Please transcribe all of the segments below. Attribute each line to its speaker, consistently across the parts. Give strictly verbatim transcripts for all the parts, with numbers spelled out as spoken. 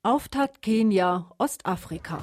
Speaker 1: Auftakt Kenia, Ostafrika.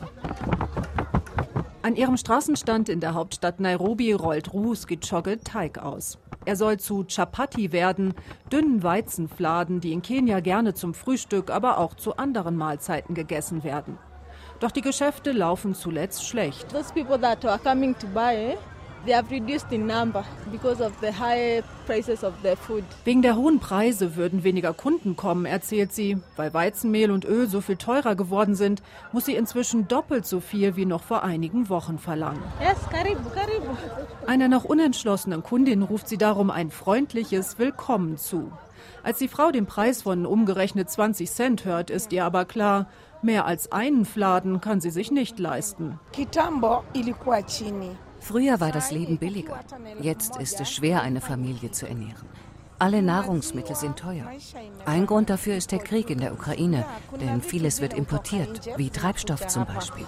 Speaker 1: An ihrem Straßenstand in der Hauptstadt Nairobi rollt Ruth Gichoge Teig aus. Er soll zu Chapati werden, dünnen Weizenfladen, die in Kenia gerne zum Frühstück, aber auch zu anderen Mahlzeiten gegessen werden. Doch die Geschäfte laufen zuletzt schlecht.
Speaker 2: Those people that are coming to buy, they have reduced in number because of the high prices of the food.
Speaker 1: Wegen der hohen Preise würden weniger Kunden kommen, erzählt sie. Weil Weizenmehl und Öl so viel teurer geworden sind, muss sie inzwischen doppelt so viel wie noch vor einigen Wochen verlangen.
Speaker 2: Yes, karibu, karibu.
Speaker 1: Einer noch unentschlossenen Kundin ruft sie darum ein freundliches Willkommen zu. Als die Frau den Preis von umgerechnet zwanzig Cent hört, ist ihr aber klar, mehr als einen Fladen kann sie sich nicht leisten.
Speaker 3: Kitambo ilikuwa chini.
Speaker 4: Früher war das Leben billiger. Jetzt ist es schwer, eine Familie zu ernähren. Alle Nahrungsmittel sind teuer. Ein Grund dafür ist der Krieg in der Ukraine, denn vieles wird importiert, wie Treibstoff zum Beispiel.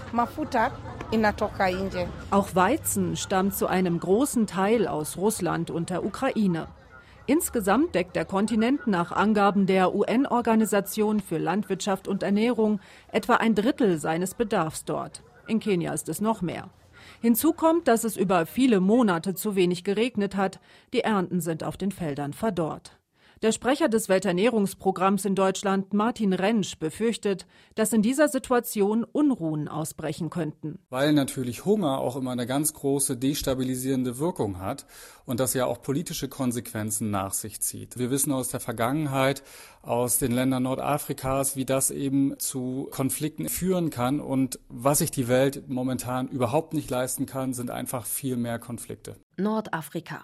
Speaker 1: Auch Weizen stammt zu einem großen Teil aus Russland und der Ukraine. Insgesamt deckt der Kontinent nach Angaben der U N-Organisation für Landwirtschaft und Ernährung etwa ein Drittel seines Bedarfs dort. In Kenia ist es noch mehr. Hinzu kommt, dass es über viele Monate zu wenig geregnet hat. Die Ernten sind auf den Feldern verdorrt. Der Sprecher des Welternährungsprogramms in Deutschland, Martin Rentsch, befürchtet, dass in dieser Situation Unruhen ausbrechen könnten.
Speaker 5: Weil natürlich Hunger auch immer eine ganz große destabilisierende Wirkung hat und das ja auch politische Konsequenzen nach sich zieht. Wir wissen aus der Vergangenheit, aus den Ländern Nordafrikas, wie das eben zu Konflikten führen kann. Und was sich die Welt momentan überhaupt nicht leisten kann, sind einfach viel mehr Konflikte.
Speaker 6: Nordafrika.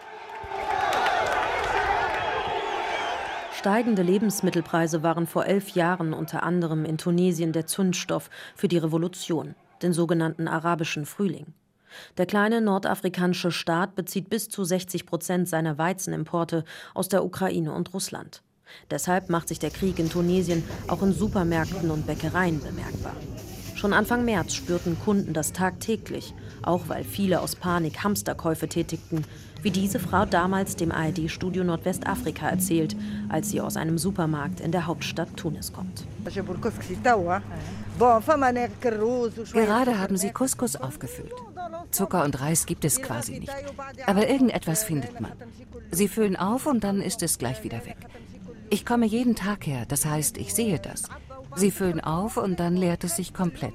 Speaker 6: Steigende Lebensmittelpreise waren vor elf Jahren unter anderem in Tunesien der Zündstoff für die Revolution, den sogenannten arabischen Frühling. Der kleine nordafrikanische Staat bezieht bis zu sechzig Prozent seiner Weizenimporte aus der Ukraine und Russland. Deshalb macht sich der Krieg in Tunesien auch in Supermärkten und Bäckereien bemerkbar. Schon Anfang März spürten Kunden das tagtäglich, auch weil viele aus Panik Hamsterkäufe tätigten, wie diese Frau damals dem A R D-Studio Nordwestafrika erzählt, als sie aus einem Supermarkt in der Hauptstadt Tunis kommt.
Speaker 4: Gerade haben sie Couscous aufgefüllt. Zucker und Reis gibt es quasi nicht. Aber irgendetwas findet man. Sie füllen auf und dann ist es gleich wieder weg. Ich komme jeden Tag her, das heißt, ich sehe das. Sie füllen auf und dann leert es sich komplett.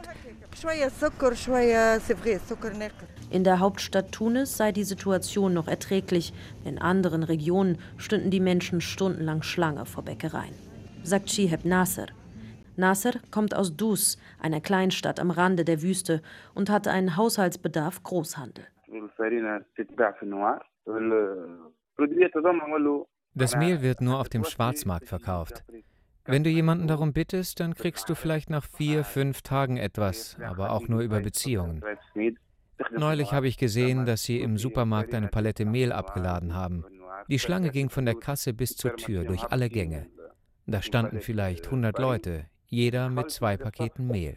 Speaker 6: In der Hauptstadt Tunis sei die Situation noch erträglich. In anderen Regionen stünden die Menschen stundenlang Schlange vor Bäckereien, sagt Shihab Nasser. Nasser kommt aus Dus, einer Kleinstadt am Rande der Wüste, und hat einen Haushaltsbedarf Großhandel.
Speaker 7: Das Mehl wird nur auf dem Schwarzmarkt verkauft. Wenn du jemanden darum bittest, dann kriegst du vielleicht nach vier, fünf Tagen etwas, aber auch nur über Beziehungen. Neulich habe ich gesehen, dass sie im Supermarkt eine Palette Mehl abgeladen haben. Die Schlange ging von der Kasse bis zur Tür, durch alle Gänge. Da standen vielleicht hundert Leute, jeder mit zwei Paketen Mehl.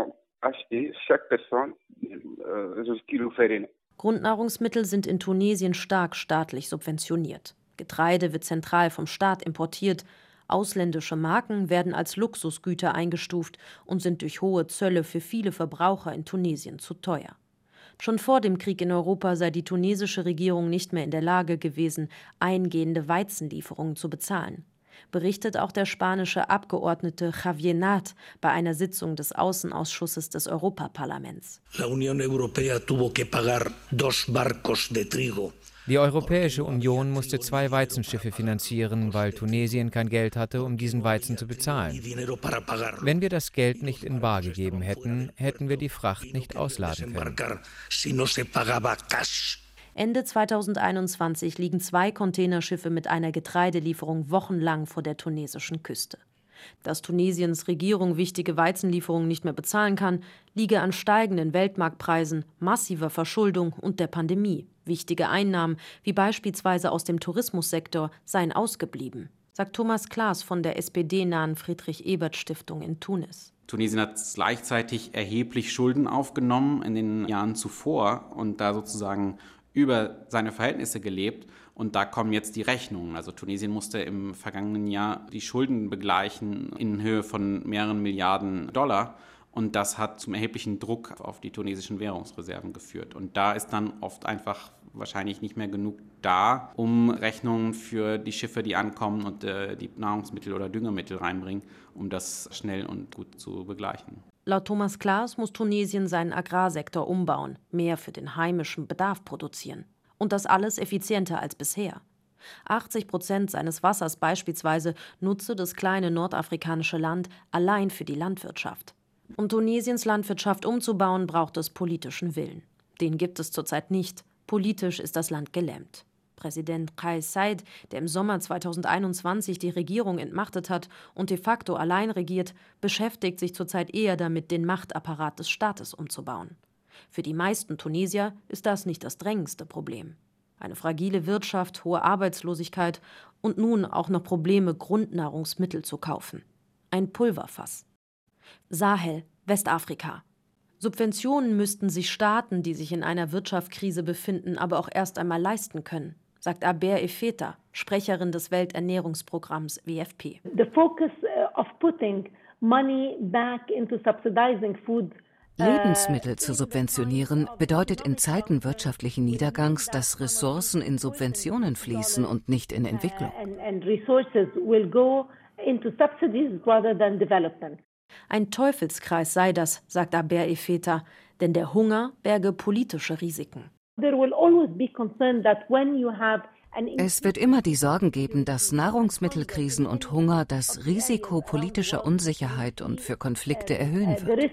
Speaker 6: Grundnahrungsmittel sind in Tunesien stark staatlich subventioniert. Getreide wird zentral vom Staat importiert. Ausländische Marken werden als Luxusgüter eingestuft und sind durch hohe Zölle für viele Verbraucher in Tunesien zu teuer. Schon vor dem Krieg in Europa sei die tunesische Regierung nicht mehr in der Lage gewesen, eingehende Weizenlieferungen zu bezahlen. Berichtet auch der spanische Abgeordnete Javier Nart bei einer Sitzung des Außenausschusses des Europaparlaments.
Speaker 8: La Unión Europea tuvo que pagar dos barcos de trigo.
Speaker 7: Die Europäische Union musste zwei Weizenschiffe finanzieren, weil Tunesien kein Geld hatte, um diesen Weizen zu bezahlen. Wenn wir das Geld nicht in bar gegeben hätten, hätten wir die Fracht nicht ausladen können.
Speaker 6: Ende zweitausendeinundzwanzig liegen zwei Containerschiffe mit einer Getreidelieferung wochenlang vor der tunesischen Küste. Dass Tunesiens Regierung wichtige Weizenlieferungen nicht mehr bezahlen kann, liege an steigenden Weltmarktpreisen, massiver Verschuldung und der Pandemie. Wichtige Einnahmen, wie beispielsweise aus dem Tourismussektor, seien ausgeblieben, sagt Thomas Klaas von der S P D-nahen Friedrich-Ebert-Stiftung in Tunis.
Speaker 9: Tunesien hat gleichzeitig erheblich Schulden aufgenommen in den Jahren zuvor und da sozusagen über seine Verhältnisse gelebt und da kommen jetzt die Rechnungen. Also Tunesien musste im vergangenen Jahr die Schulden begleichen in Höhe von mehreren Milliarden Dollar und das hat zum erheblichen Druck auf die tunesischen Währungsreserven geführt. Und da ist dann oft einfach wahrscheinlich nicht mehr genug da, um Rechnungen für die Schiffe, die ankommen und äh, die Nahrungsmittel oder Düngemittel reinbringen, um das schnell und gut zu begleichen.
Speaker 6: Laut Thomas Klaas muss Tunesien seinen Agrarsektor umbauen, mehr für den heimischen Bedarf produzieren. Und das alles effizienter als bisher. achtzig Prozent seines Wassers beispielsweise nutze das kleine nordafrikanische Land allein für die Landwirtschaft. Um Tunesiens Landwirtschaft umzubauen, braucht es politischen Willen. Den gibt es zurzeit nicht. Politisch ist das Land gelähmt. Präsident Kais Saied, der im Sommer zweitausendeinundzwanzig die Regierung entmachtet hat und de facto allein regiert, beschäftigt sich zurzeit eher damit, den Machtapparat des Staates umzubauen. Für die meisten Tunesier ist das nicht das drängendste Problem. Eine fragile Wirtschaft, hohe Arbeitslosigkeit und nun auch noch Probleme, Grundnahrungsmittel zu kaufen. Ein Pulverfass. Sahel, Westafrika. Subventionen müssten sich Staaten, die sich in einer Wirtschaftskrise befinden, aber auch erst einmal leisten können, sagt Aber Efeta, Sprecherin des Welternährungsprogramms W F P.
Speaker 10: The focus of putting money back into subsidizing food.
Speaker 4: Lebensmittel zu subventionieren bedeutet in Zeiten wirtschaftlichen Niedergangs, dass Ressourcen in Subventionen fließen und nicht in Entwicklung.
Speaker 6: Ein Teufelskreis sei das, sagt Aber Efeta, denn der Hunger berge politische Risiken.
Speaker 4: Es wird immer die Sorgen geben, dass Nahrungsmittelkrisen und Hunger das Risiko politischer Unsicherheit und für Konflikte erhöhen wird.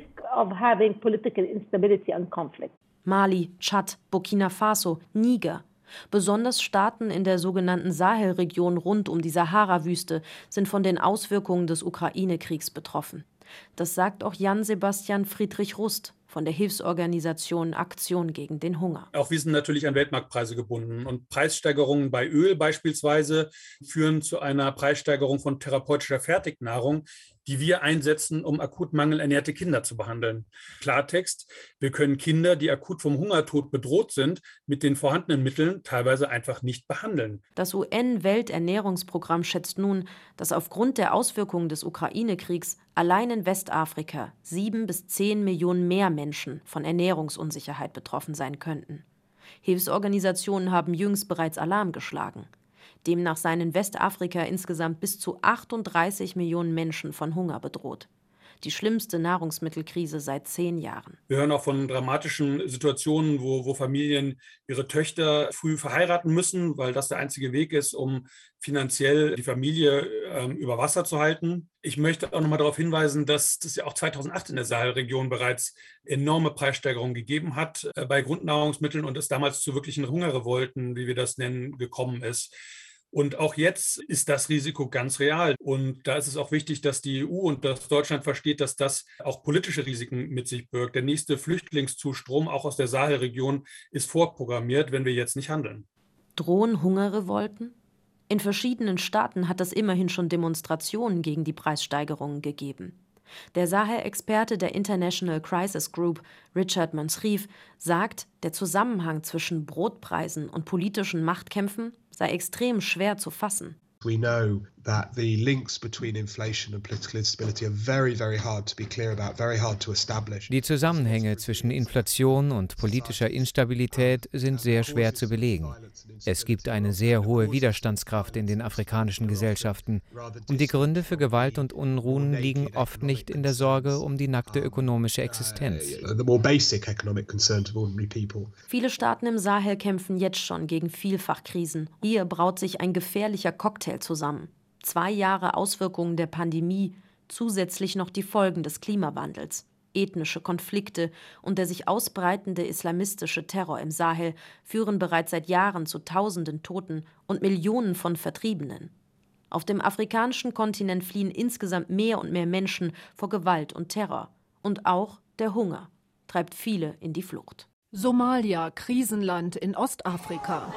Speaker 6: Mali, Tschad, Burkina Faso, Niger. Besonders Staaten in der sogenannten Sahelregion rund um die Sahara-Wüste sind von den Auswirkungen des Ukraine-Kriegs betroffen. Das sagt auch Jan-Sebastian Friedrich Rust von der Hilfsorganisation Aktion gegen den Hunger.
Speaker 11: Auch wir sind natürlich an Weltmarktpreise gebunden und Preissteigerungen bei Öl beispielsweise führen zu einer Preissteigerung von therapeutischer Fertignahrung, die wir einsetzen, um akut mangelernährte Kinder zu behandeln. Klartext, wir können Kinder, die akut vom Hungertod bedroht sind, mit den vorhandenen Mitteln teilweise einfach nicht behandeln.
Speaker 6: Das U N-Welternährungsprogramm schätzt nun, dass aufgrund der Auswirkungen des Ukraine-Kriegs allein in Westafrika sieben bis zehn Millionen mehr Menschen von Ernährungsunsicherheit betroffen sein könnten. Hilfsorganisationen haben jüngst bereits Alarm geschlagen. Demnach seien in Westafrika insgesamt bis zu achtunddreißig Millionen Menschen von Hunger bedroht. Die schlimmste Nahrungsmittelkrise seit zehn Jahren.
Speaker 11: Wir hören auch von dramatischen Situationen, wo, wo Familien ihre Töchter früh verheiraten müssen, weil das der einzige Weg ist, um finanziell die Familie ähm, über Wasser zu halten. Ich möchte auch noch mal darauf hinweisen, dass es ja auch zweitausendacht in der Sahelregion bereits enorme Preissteigerungen gegeben hat äh, bei Grundnahrungsmitteln und es damals zu wirklichen Hungerrevolten, wie wir das nennen, gekommen ist. Und auch jetzt ist das Risiko ganz real. Und da ist es auch wichtig, dass die E U und dass Deutschland versteht, dass das auch politische Risiken mit sich birgt. Der nächste Flüchtlingszustrom, auch aus der Sahelregion, ist vorprogrammiert, wenn wir jetzt nicht handeln.
Speaker 6: Drohen Hungerrevolten? In verschiedenen Staaten hat es immerhin schon Demonstrationen gegen die Preissteigerungen gegeben. Der Sahel-Experte der International Crisis Group, Richard Mansrief, sagt, der Zusammenhang zwischen Brotpreisen und politischen Machtkämpfen sei extrem schwer zu fassen.
Speaker 12: We know that the links between inflation and political instability are very, very hard to be clear about, very hard to establish.
Speaker 7: Die Zusammenhänge zwischen Inflation und politischer Instabilität sind sehr schwer zu belegen. Es gibt eine sehr hohe Widerstandskraft in den afrikanischen Gesellschaften und die Gründe für Gewalt und Unruhen liegen oft nicht in der Sorge um die nackte ökonomische Existenz.
Speaker 6: Viele Staaten im Sahel kämpfen jetzt schon gegen Vielfachkrisen. Hier braut sich ein gefährlicher Cocktail zusammen. Zwei Jahre Auswirkungen der Pandemie, zusätzlich noch die Folgen des Klimawandels. Ethnische Konflikte und der sich ausbreitende islamistische Terror im Sahel führen bereits seit Jahren zu Tausenden Toten und Millionen von Vertriebenen. Auf dem afrikanischen Kontinent fliehen insgesamt mehr und mehr Menschen vor Gewalt und Terror. Und auch der Hunger treibt viele in die Flucht.
Speaker 1: Somalia, Krisenland in Ostafrika.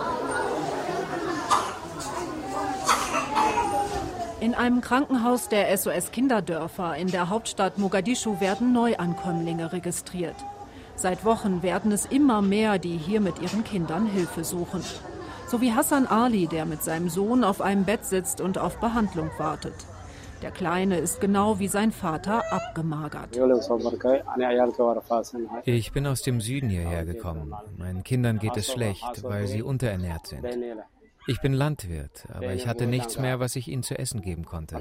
Speaker 1: In einem Krankenhaus der S O S Kinderdörfer in der Hauptstadt Mogadischu werden Neuankömmlinge registriert. Seit Wochen werden es immer mehr, die hier mit ihren Kindern Hilfe suchen. So wie Hassan Ali, der mit seinem Sohn auf einem Bett sitzt und auf Behandlung wartet. Der Kleine ist genau wie sein Vater abgemagert.
Speaker 7: Ich bin aus dem Süden hierher gekommen. Meinen Kindern geht es schlecht, weil sie unterernährt sind. Ich bin Landwirt, aber ich hatte nichts mehr, was ich ihnen zu essen geben konnte.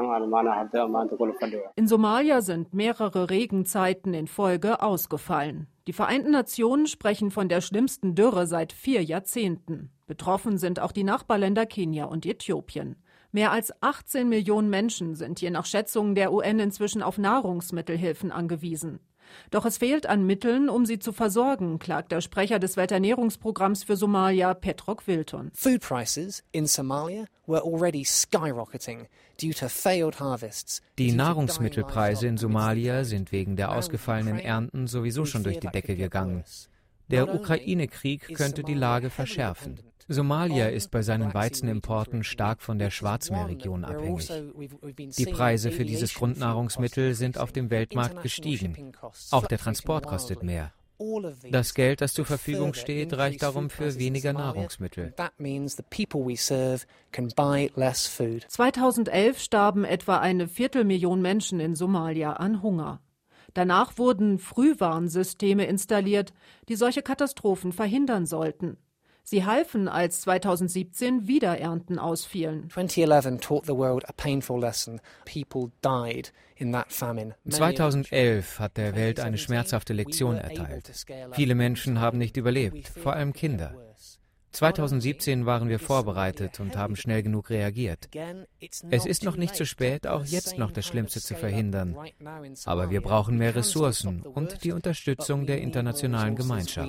Speaker 1: In Somalia sind mehrere Regenzeiten in Folge ausgefallen. Die Vereinten Nationen sprechen von der schlimmsten Dürre seit vier Jahrzehnten. Betroffen sind auch die Nachbarländer Kenia und Äthiopien. Mehr als achtzehn Millionen Menschen sind je nach Schätzungen der U N inzwischen auf Nahrungsmittelhilfen angewiesen. Doch es fehlt an Mitteln, um sie zu versorgen, klagt der Sprecher des Welternährungsprogramms für Somalia, Petrok Wilton.
Speaker 13: Food prices in Somalia were already skyrocketing due to failed harvests.
Speaker 7: Die Nahrungsmittelpreise in Somalia sind wegen der ausgefallenen Ernten sowieso schon durch die Decke gegangen. Der Ukraine-Krieg könnte die Lage verschärfen. Somalia ist bei seinen Weizenimporten stark von der Schwarzmeerregion abhängig. Die Preise für dieses Grundnahrungsmittel sind auf dem Weltmarkt gestiegen. Auch der Transport kostet mehr. Das Geld, das zur Verfügung steht, reicht darum für weniger Nahrungsmittel.
Speaker 1: zweitausendelf starben etwa eine Viertelmillion Menschen in Somalia an Hunger. Danach wurden Frühwarnsysteme installiert, die solche Katastrophen verhindern sollten. Sie halfen, als zweitausendsiebzehn wieder Ernten ausfielen.
Speaker 7: zweitausendelf hat der Welt eine schmerzhafte Lektion erteilt. Viele Menschen haben nicht überlebt, vor allem Kinder. zweitausendsiebzehn waren wir vorbereitet und haben schnell genug reagiert. Es ist noch nicht zu spät, auch jetzt noch das Schlimmste zu verhindern. Aber wir brauchen mehr Ressourcen und die Unterstützung der internationalen Gemeinschaft.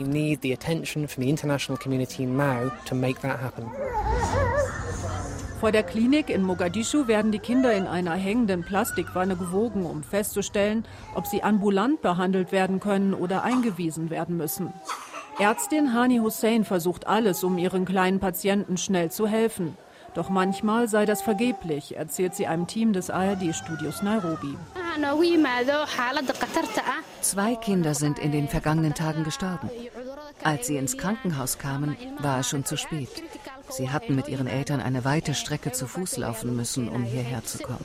Speaker 1: Vor der Klinik in Mogadischu werden die Kinder in einer hängenden Plastikwanne gewogen, um festzustellen, ob sie ambulant behandelt werden können oder eingewiesen werden müssen. Ärztin Hani Hussein versucht alles, um ihren kleinen Patienten schnell zu helfen. Doch manchmal sei das vergeblich, erzählt sie einem Team des A R D-Studios Nairobi.
Speaker 4: Zwei Kinder sind in den vergangenen Tagen gestorben. Als sie ins Krankenhaus kamen, war es schon zu spät. Sie hatten mit ihren Eltern eine weite Strecke zu Fuß laufen müssen, um hierher zu kommen.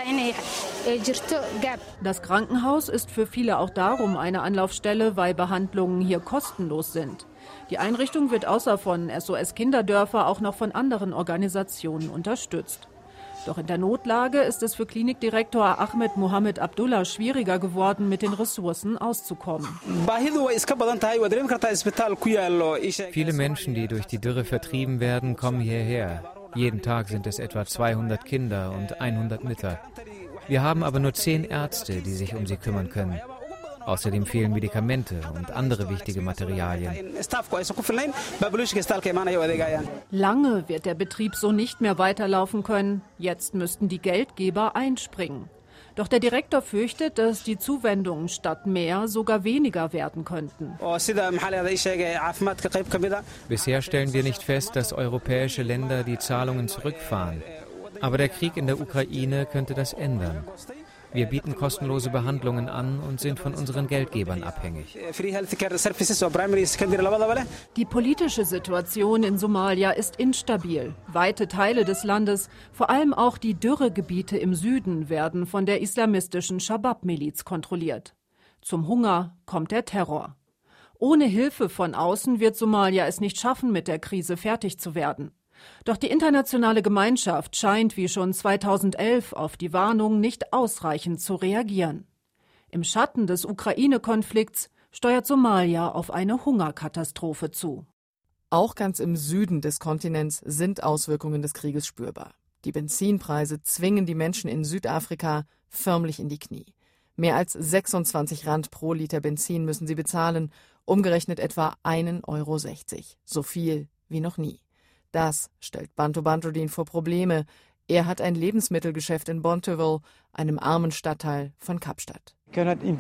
Speaker 1: Das Krankenhaus ist für viele auch darum eine Anlaufstelle, weil Behandlungen hier kostenlos sind. Die Einrichtung wird außer von S O S Kinderdörfer auch noch von anderen Organisationen unterstützt. Doch in der Notlage ist es für Klinikdirektor Ahmed Mohamed Abdullah schwieriger geworden, mit den Ressourcen auszukommen.
Speaker 7: Viele Menschen, die durch die Dürre vertrieben werden, kommen hierher. Jeden Tag sind es etwa zweihundert Kinder und hundert Mütter. Wir haben aber nur zehn Ärzte, die sich um sie kümmern können. Außerdem fehlen Medikamente und andere wichtige Materialien.
Speaker 1: Lange wird der Betrieb so nicht mehr weiterlaufen können. Jetzt müssten die Geldgeber einspringen. Doch der Direktor fürchtet, dass die Zuwendungen statt mehr sogar weniger werden könnten.
Speaker 7: Bisher stellen wir nicht fest, dass europäische Länder die Zahlungen zurückfahren. Aber der Krieg in der Ukraine könnte das ändern. Wir bieten kostenlose Behandlungen an und sind von unseren Geldgebern abhängig.
Speaker 1: Die politische Situation in Somalia ist instabil. Weite Teile des Landes, vor allem auch die Dürregebiete im Süden, werden von der islamistischen Shabab-Miliz kontrolliert. Zum Hunger kommt der Terror. Ohne Hilfe von außen wird Somalia es nicht schaffen, mit der Krise fertig zu werden. Doch die internationale Gemeinschaft scheint wie schon zweitausendelf auf die Warnung nicht ausreichend zu reagieren. Im Schatten des Ukraine-Konflikts steuert Somalia auf eine Hungerkatastrophe zu.
Speaker 14: Auch ganz im Süden des Kontinents sind Auswirkungen des Krieges spürbar. Die Benzinpreise zwingen die Menschen in Südafrika förmlich in die Knie. Mehr als sechsundzwanzig Rand pro Liter Benzin müssen sie bezahlen, umgerechnet etwa ein Euro sechzig. So viel wie noch nie. Das stellt Bantu Badruddin vor Probleme. Er hat ein Lebensmittelgeschäft in Bonteheuvel, einem armen Stadtteil von Kapstadt.
Speaker 7: In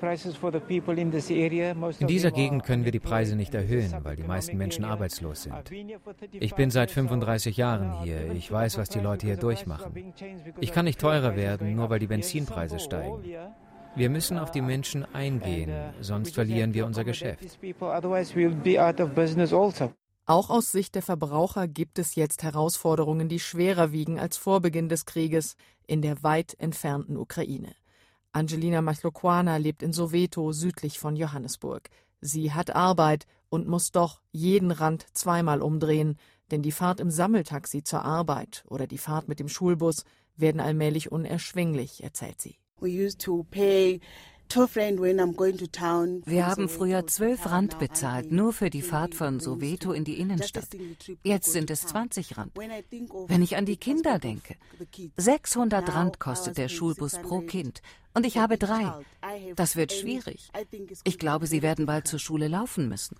Speaker 7: dieser Gegend können wir die Preise nicht erhöhen, weil die meisten Menschen arbeitslos sind. Ich bin seit fünfunddreißig Jahren hier. Ich weiß, was die Leute hier durchmachen. Ich kann nicht teurer werden, nur weil die Benzinpreise steigen. Wir müssen auf die Menschen eingehen, sonst verlieren wir unser Geschäft.
Speaker 14: Auch aus Sicht der Verbraucher gibt es jetzt Herausforderungen, die schwerer wiegen als vor Beginn des Krieges in der weit entfernten Ukraine. Angelina Machlokwana lebt in Soweto, südlich von Johannesburg. Sie hat Arbeit und muss doch jeden Rand zweimal umdrehen, denn die Fahrt im Sammeltaxi zur Arbeit oder die Fahrt mit dem Schulbus werden allmählich unerschwinglich, erzählt sie.
Speaker 4: Wir haben früher zwölf Rand bezahlt, nur für die Fahrt von Soweto in die Innenstadt. Jetzt sind es zwanzig Rand. Wenn ich an die Kinder denke, sechshundert Rand kostet der Schulbus pro Kind. Und ich habe drei. Das wird schwierig. Ich glaube, sie werden bald zur Schule laufen müssen.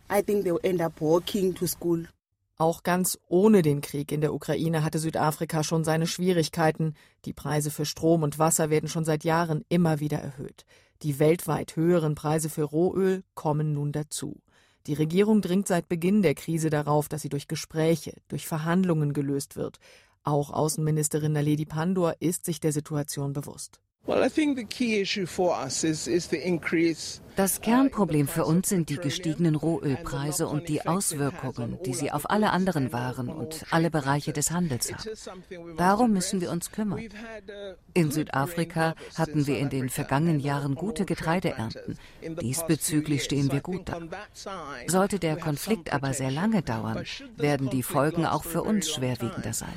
Speaker 14: Auch ganz ohne den Krieg in der Ukraine hatte Südafrika schon seine Schwierigkeiten. Die Preise für Strom und Wasser werden schon seit Jahren immer wieder erhöht. Die weltweit höheren Preise für Rohöl kommen nun dazu. Die Regierung dringt seit Beginn der Krise darauf, dass sie durch Gespräche, durch Verhandlungen gelöst wird. Auch Außenministerin Naledi Pandor ist sich der Situation bewusst.
Speaker 4: Das Kernproblem für uns sind die gestiegenen Rohölpreise und die Auswirkungen, die sie auf alle anderen Waren und alle Bereiche des Handels haben. Darum müssen wir uns kümmern. In Südafrika hatten wir in den vergangenen Jahren gute Getreideernten. Diesbezüglich stehen wir gut da. Sollte der Konflikt aber sehr lange dauern, werden die Folgen auch für uns schwerwiegender sein.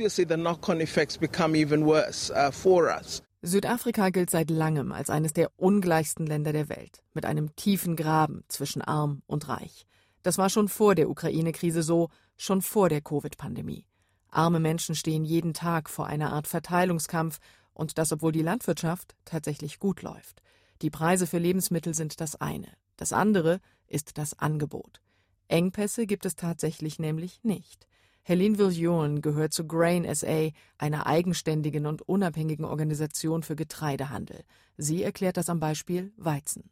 Speaker 14: Südafrika gilt seit langem als eines der ungleichsten Länder der Welt, mit einem tiefen Graben zwischen arm und reich. Das war schon vor der Ukraine-Krise so, schon vor der Covid-Pandemie. Arme Menschen stehen jeden Tag vor einer Art Verteilungskampf, und das, obwohl die Landwirtschaft tatsächlich gut läuft. Die Preise für Lebensmittel sind das eine. Das andere ist das Angebot. Engpässe gibt es tatsächlich nämlich nicht. Helene Viljoen gehört zu Grain S A, einer eigenständigen und unabhängigen Organisation für Getreidehandel. Sie erklärt das am Beispiel Weizen.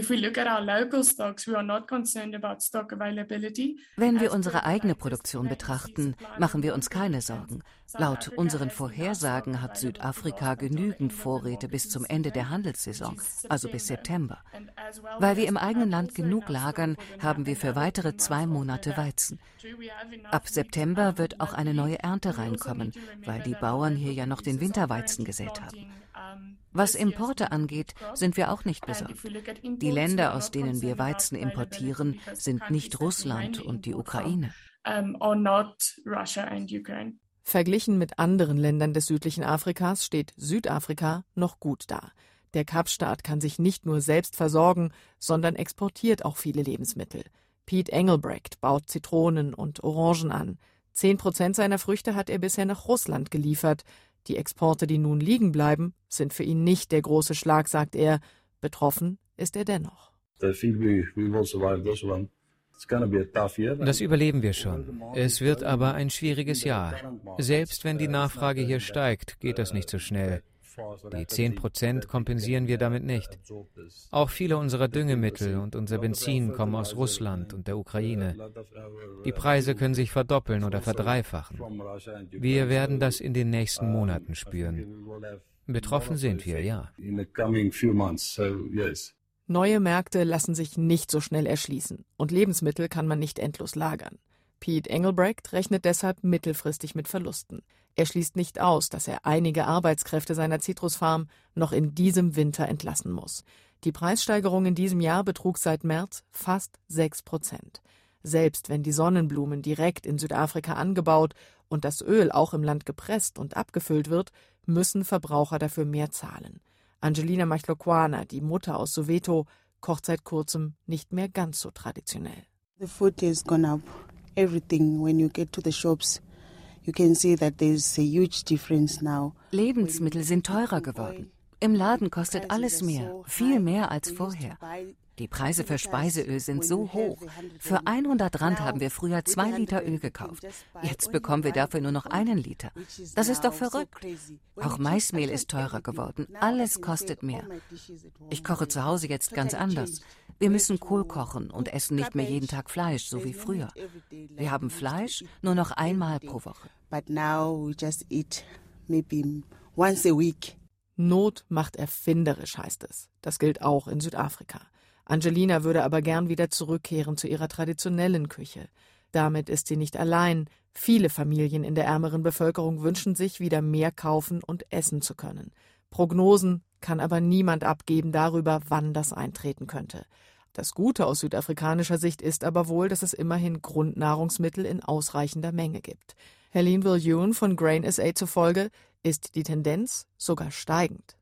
Speaker 4: Wenn wir unsere eigene Produktion betrachten, machen wir uns keine Sorgen. Laut unseren Vorhersagen hat Südafrika genügend Vorräte bis zum Ende der Handelssaison, also bis September. Weil wir im eigenen Land genug lagern, haben wir für weitere zwei Monate Weizen. Ab September wird auch eine neue Ernte reinkommen, weil die Bauern hier ja noch den Winterweizen gesät haben. Was Importe angeht, sind wir auch nicht besorgt. Die Länder, aus denen wir Weizen importieren, sind nicht Russland und die Ukraine.
Speaker 14: Verglichen mit anderen Ländern des südlichen Afrikas steht Südafrika noch gut da. Der Kapstaat kann sich nicht nur selbst versorgen, sondern exportiert auch viele Lebensmittel. Piet Engelbrecht baut Zitronen und Orangen an. Zehn Prozent seiner Früchte hat er bisher nach Russland geliefert. Die Exporte, die nun liegen bleiben, sind für ihn nicht der große Schlag, sagt er. Betroffen ist er dennoch.
Speaker 7: Das überleben wir schon. Es wird aber ein schwieriges Jahr. Selbst wenn die Nachfrage hier steigt, geht das nicht so schnell. Die zehn Prozent kompensieren wir damit nicht. Auch viele unserer Düngemittel und unser Benzin kommen aus Russland und der Ukraine. Die Preise können sich verdoppeln oder verdreifachen. Wir werden das in den nächsten Monaten spüren. Betroffen sind wir, ja.
Speaker 14: Neue Märkte lassen sich nicht so schnell erschließen und Lebensmittel kann man nicht endlos lagern. Piet Engelbrecht rechnet deshalb mittelfristig mit Verlusten. Er schließt nicht aus, dass er einige Arbeitskräfte seiner Zitrusfarm noch in diesem Winter entlassen muss. Die Preissteigerung in diesem Jahr betrug seit März fast sechs Prozent. Selbst wenn die Sonnenblumen direkt in Südafrika angebaut und das Öl auch im Land gepresst und abgefüllt wird, müssen Verbraucher dafür mehr zahlen. Angelina Machlokwana, die Mutter aus Soweto, kocht seit kurzem nicht mehr ganz so traditionell.
Speaker 15: The food has gone up. Everything, when you get to the shops, you can see that there's a huge difference now.
Speaker 4: Lebensmittel sind teurer geworden. Im Laden kostet alles mehr, viel mehr als vorher. Die Preise für Speiseöl sind so hoch. Für hundert Rand haben wir früher zwei Liter Öl gekauft. Jetzt bekommen wir dafür nur noch einen Liter. Das ist doch verrückt. Auch Maismehl ist teurer geworden. Alles kostet mehr. Ich koche zu Hause jetzt ganz anders. Wir müssen Kohl kochen und essen nicht mehr jeden Tag Fleisch, so wie früher. Wir haben Fleisch nur noch einmal pro Woche.
Speaker 15: But now we just eat maybe once a week.
Speaker 14: Not macht erfinderisch, heißt es. Das gilt auch in Südafrika. Angelina würde aber gern wieder zurückkehren zu ihrer traditionellen Küche. Damit ist sie nicht allein. Viele Familien in der ärmeren Bevölkerung wünschen sich, wieder mehr kaufen und essen zu können. Prognosen kann aber niemand abgeben darüber, wann das eintreten könnte. Das Gute aus südafrikanischer Sicht ist aber wohl, dass es immerhin Grundnahrungsmittel in ausreichender Menge gibt. Helene Viljoen von Grain S A zufolge ist die Tendenz sogar steigend.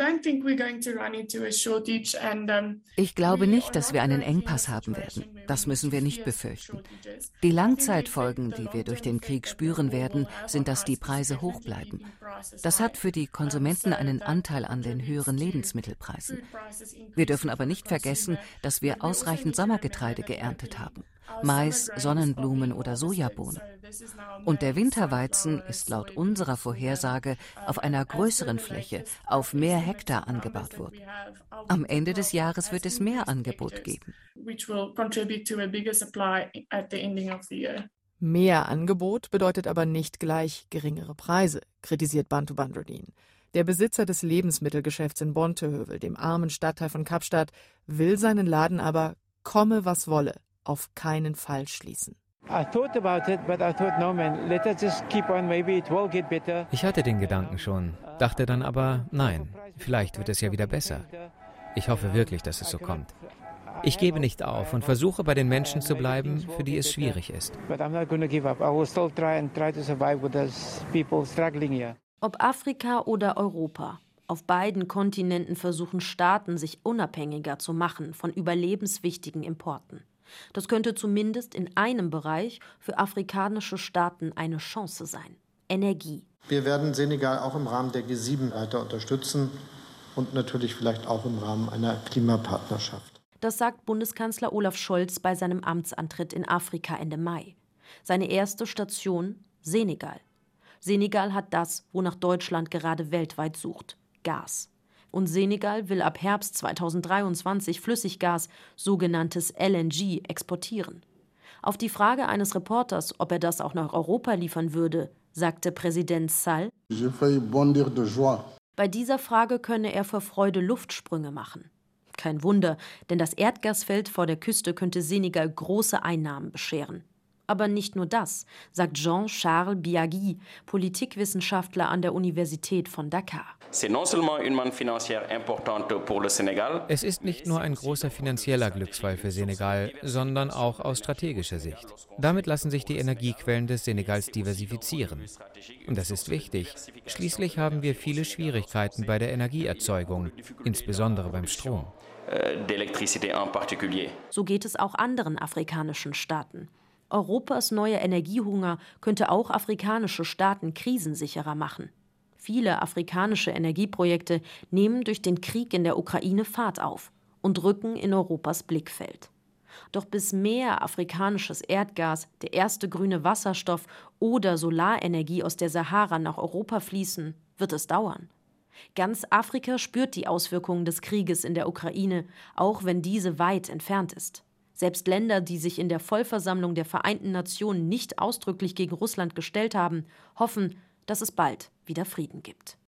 Speaker 4: Ich glaube nicht, dass wir einen Engpass haben werden. Das müssen wir nicht befürchten. Die Langzeitfolgen, die wir durch den Krieg spüren werden, sind, dass die Preise hoch bleiben. Das hat für die Konsumenten einen Anteil an den höheren Lebensmittelpreisen. Wir dürfen aber nicht vergessen, dass wir ausreichend Sommergetreide geerntet haben. Mais, Sonnenblumen oder Sojabohnen. Und der Winterweizen ist laut unserer Vorhersage auf einer größeren Fläche, auf mehr Hektar angebaut worden. Am Ende des Jahres wird es mehr Angebot geben.
Speaker 14: Mehr Angebot bedeutet aber nicht gleich geringere Preise, kritisiert Bantu Bandrodin. Der Besitzer des Lebensmittelgeschäfts in Bonteheuvel, dem armen Stadtteil von Kapstadt, will seinen Laden aber, komme was wolle, auf keinen Fall schließen.
Speaker 7: Ich hatte den Gedanken schon, dachte dann aber, nein, vielleicht wird es ja wieder besser. Ich hoffe wirklich, dass es so kommt. Ich gebe nicht auf und versuche bei den Menschen zu bleiben, für die es schwierig ist.
Speaker 6: Ob Afrika oder Europa, auf beiden Kontinenten versuchen Staaten, sich unabhängiger zu machen von überlebenswichtigen Importen. Das könnte zumindest in einem Bereich für afrikanische Staaten eine Chance sein: Energie.
Speaker 16: Wir werden Senegal auch im Rahmen der G sieben weiter unterstützen und natürlich vielleicht auch im Rahmen einer Klimapartnerschaft.
Speaker 6: Das sagt Bundeskanzler Olaf Scholz bei seinem Amtsantritt in Afrika Ende Mai. Seine erste Station: Senegal. Senegal hat das, wonach Deutschland gerade weltweit sucht: Gas. Und Senegal will ab Herbst zweitausenddreiundzwanzig Flüssiggas, sogenanntes L N G, exportieren. Auf die Frage eines Reporters, ob er das auch nach Europa liefern würde, sagte Präsident Sall: Bei dieser Frage könne er vor Freude Luftsprünge machen. Kein Wunder, denn das Erdgasfeld vor der Küste könnte Senegal große Einnahmen bescheren. Aber nicht nur das, sagt Jean-Charles Biagui, Politikwissenschaftler an der Universität von Dakar.
Speaker 7: Es ist nicht nur ein großer finanzieller Glücksfall für Senegal, sondern auch aus strategischer Sicht. Damit lassen sich die Energiequellen des Senegals diversifizieren. Und das ist wichtig. Schließlich haben wir viele Schwierigkeiten bei der Energieerzeugung, insbesondere beim Strom.
Speaker 6: So geht es auch anderen afrikanischen Staaten. Europas neuer Energiehunger könnte auch afrikanische Staaten krisensicherer machen. Viele afrikanische Energieprojekte nehmen durch den Krieg in der Ukraine Fahrt auf und rücken in Europas Blickfeld. Doch bis mehr afrikanisches Erdgas, der erste grüne Wasserstoff oder Solarenergie aus der Sahara nach Europa fließen, wird es dauern. Ganz Afrika spürt die Auswirkungen des Krieges in der Ukraine, auch wenn diese weit entfernt ist. Selbst Länder, die sich in der Vollversammlung der Vereinten Nationen nicht ausdrücklich gegen Russland gestellt haben, hoffen, dass es bald wieder Frieden gibt.